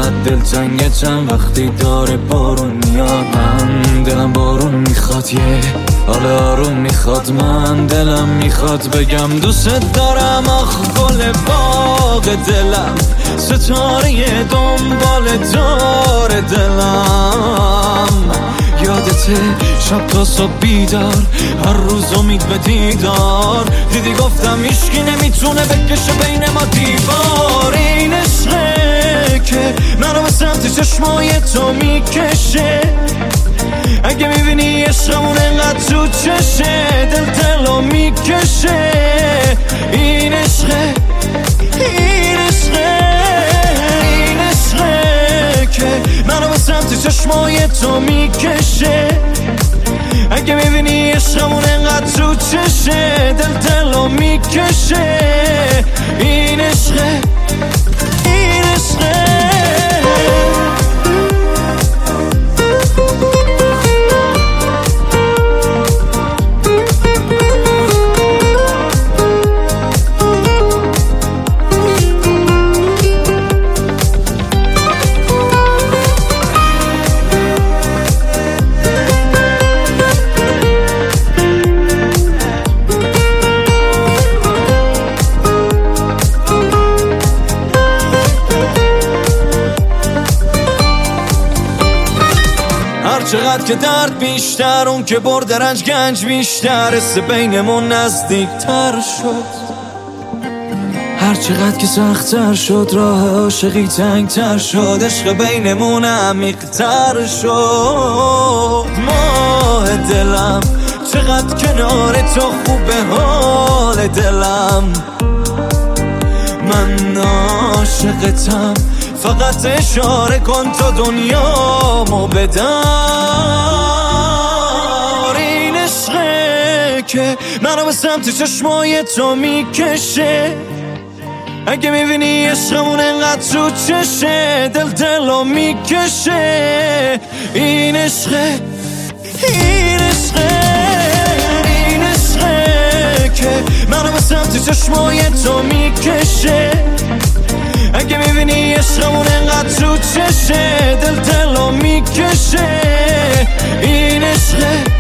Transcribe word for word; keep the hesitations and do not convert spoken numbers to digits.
چقدر دلتنگتم وقتی داره بارون میاد. من دلم بارون میخواد، یه حال آروم میخواد. من دلم میخواد بگم دوست دارم. آخ گل باغ دلم، ستاره دنبال دار دلم. یادته شب تا صبح بیدار، هر روز امید به دیدار. دیدی گفتم هیچکی نمیتونه بکشه بین ما دیوار. این عشقه که منو به سمت چشمای تو میکشه. اگه میبینی عشقمون انقدر تو چشه، دل دلو میکشه. این عشقه، این عشقه، این عشقه که منو به سمت چشمای تو میکشه. اگه میبینی عشقمون انقدر تو چشه، دل دلو میکشه. این عشقه، این عشقه. هر چقدر که درد بیشتر، اون که برد رنج گنج بیشتر. حس بینمون نزدیکتر شد. هر چقدر که سخت‌تر شد، راه عاشقی تنگتر شد. عشق بینمون عمیق‌تر شد. ماه دلم چقدر کنار تو خوبه حال دلم. من عاشقتم، فقط اشاره کن تا دنیامو بدار. این عشقه که منو به سمت چشمای تو میکشه. اگه میبینی عشقمون انقدر تو چشه، دل دلو میکشه. این عشقه، این عشقه، این عشقه که منو به سمت چشمای تو میکشه. اگه میبینی عشقمون انقدر تو چشه، دل دلو میکشه. این عشقه.